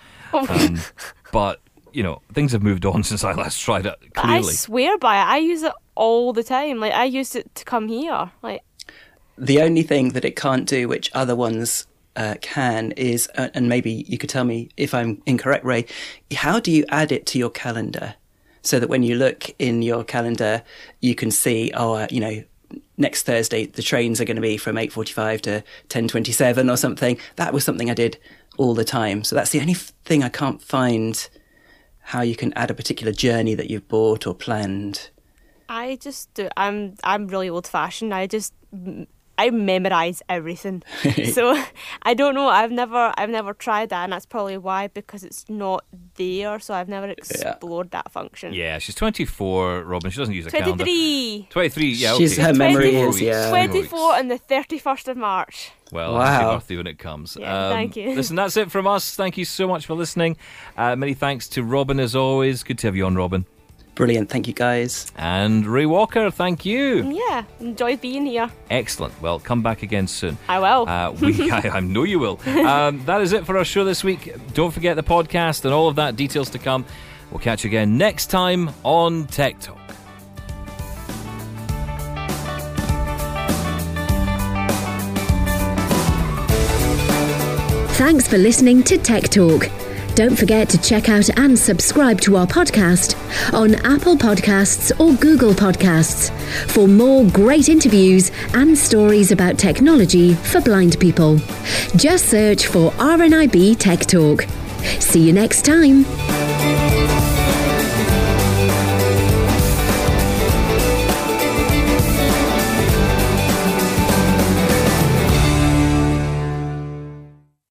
But, things have moved on since I last tried it, clearly. I swear by it. I use it all the time. I used it to come here. The only thing that it can't do, which other ones can, is, and maybe you could tell me if I'm incorrect, Ray, how do you add it to your calendar? So that when you look in your calendar, you can see, next Thursday, the trains are going to be from 8:45 to 10:27 or something. That was something I did all the time. So that's the only thing I can't find how you can add a particular journey that you've bought or planned. I just do. I'm really old fashioned. I memorize everything. So I don't know. I've never tried that, and that's probably why, because it's not there. So I've never explored that function. Yeah, she's 24, Robin. She doesn't use a calendar. 23. Yeah, okay. Her memory is 24 on the 31st of March. Well, wow. happy birthday when it comes. Yeah, thank you. Listen, that's it from us. Thank you so much for listening. Many thanks to Robin, as always. Good to have you on, Robin. Brilliant. Thank you, guys. And Ray Walker, thank you. Yeah, enjoyed being here. Excellent. Well, come back again soon. I will. I know you will. That is it for our show this week. Don't forget the podcast and all of that. Details to come. We'll catch you again next time on Tech Talk. Thanks for listening to Tech Talk. Don't forget to check out and subscribe to our podcast on Apple Podcasts or Google Podcasts for more great interviews and stories about technology for blind people. Just search for RNIB Tech Talk. See you next time.